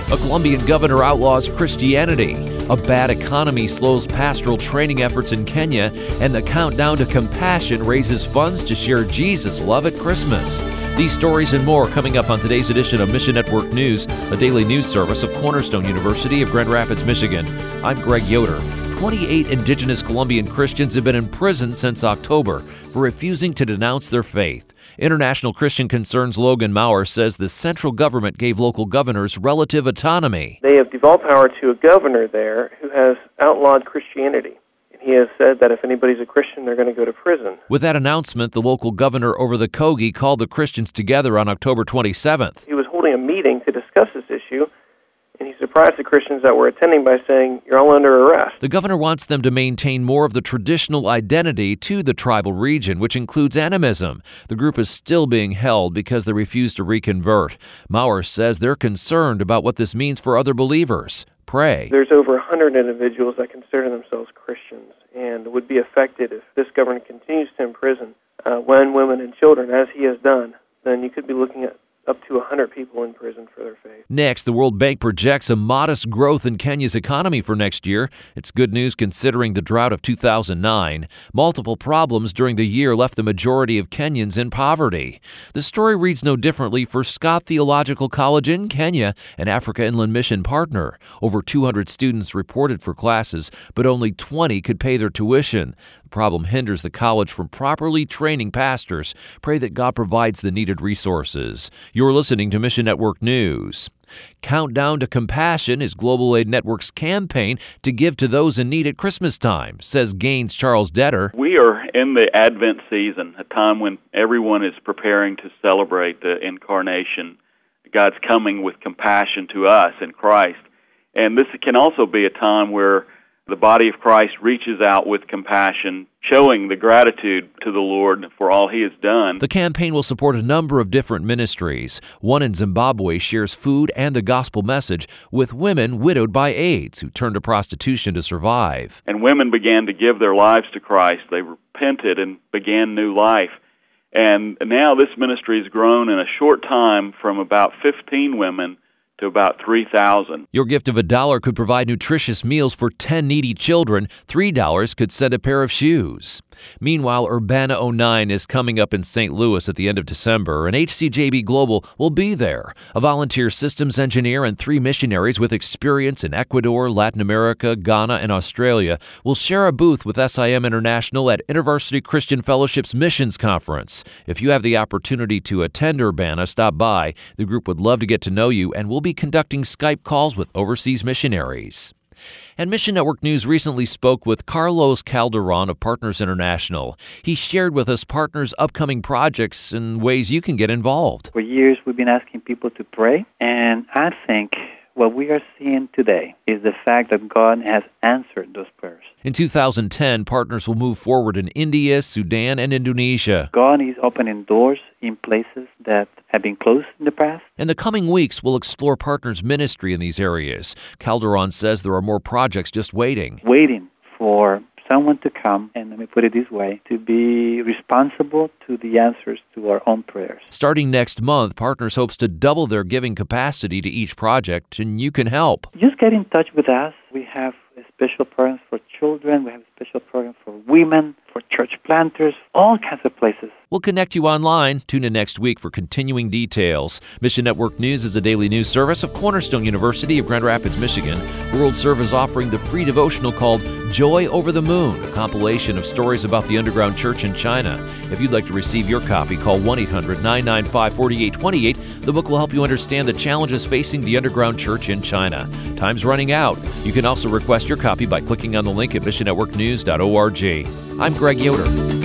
A Colombian governor outlaws Christianity. A bad economy slows pastoral training efforts in Kenya. And the countdown to compassion raises funds to share Jesus' love at Christmas. These stories and more coming up on today's edition of Mission Network News, a daily news service of Cornerstone University of Grand Rapids, Michigan. I'm Greg Yoder. 28 indigenous Colombian Christians have been in prison since October for refusing to denounce their faith. International Christian Concerns Logan Maurer says the central government gave local governors relative autonomy. They have devolved power to a governor there who has outlawed Christianity. And he has said that if anybody's a Christian, they're going to go to prison. With that announcement, the local governor over the Kogi called the Christians together on October 27th. He was holding a meeting to discuss this issue, and he surprised the Christians that were attending by saying, "You're all under arrest." The governor wants them to maintain more of the traditional identity to the tribal region, which includes animism. The group is still being held because they refuse to reconvert. Maurer says they're concerned about what this means for other believers. Pray. There's over 100 individuals that consider themselves Christians and would be affected if this governor continues to imprison men, women, and children, as he has done. Then you could be looking at up to 100 people in prison for their faith. Next, the World Bank projects a modest growth in Kenya's economy for next year. It's good news considering the drought of 2009. Multiple problems during the year left the majority of Kenyans in poverty. The story reads no differently for Scott Theological College in Kenya, an Africa Inland Mission partner. Over 200 students reported for classes, but only 20 could pay their tuition. The problem hinders the college from properly training pastors. Pray that God provides the needed resources. You're listening to Mission Network News. Countdown to Compassion is Global Aid Network's campaign to give to those in need at Christmas time, says Gaines Charles Detter. We are in the Advent season, a time when everyone is preparing to celebrate the incarnation, God's coming with compassion to us in Christ. And this can also be a time where the body of Christ reaches out with compassion, showing the gratitude to the Lord for all He has done. The campaign will support a number of different ministries. One in Zimbabwe shares food and the gospel message with women widowed by AIDS who turned to prostitution to survive. And women began to give their lives to Christ. They repented and began new life. And now this ministry has grown in a short time from about 15 women to about 3,000. Your gift of $1 could provide nutritious meals for 10 needy children. $3 could send a pair of shoes. Meanwhile, Urbana09 is coming up in St. Louis at the end of December, and HCJB Global will be there. A volunteer systems engineer and 3 missionaries with experience in Ecuador, Latin America, Ghana, and Australia will share a booth with SIM International at InterVarsity Christian Fellowship's Missions Conference. If you have the opportunity to attend Urbana, stop by. The group would love to get to know you, and we'll be conducting Skype calls with overseas missionaries. And Mission Network News recently spoke with Carlos Calderon of Partners International. He shared with us Partners' upcoming projects and ways you can get involved. For years, we've been asking people to pray, and I think what we are seeing today is the fact that God has answered those prayers. In 2010, Partners will move forward in India, Sudan, and Indonesia. God is opening doors in places that have been closed in the past. In the coming weeks, we'll explore Partners' ministry in these areas. Calderon says there are more projects just waiting For someone to come, and let me put it this way, to be responsible to the answers to our own prayers. Starting next month, Partners hopes to double their giving capacity to each project, and you can help. Just get in touch with us. We have a special program for children. We have a special program for women, for church planters, all kinds of places. We'll connect you online. Tune in next week for continuing details. Mission Network News is a daily news service of Cornerstone University of Grand Rapids, Michigan. World Serve is offering the free devotional called Joy Over the Moon, a compilation of stories about the underground church in China. If you'd like to receive your copy, call 1-800-995-4828. The book will help you understand the challenges facing the underground church in China. Time's running out. You can also request your copy by clicking on the link at missionnetworknews.org. I'm Greg Yoder.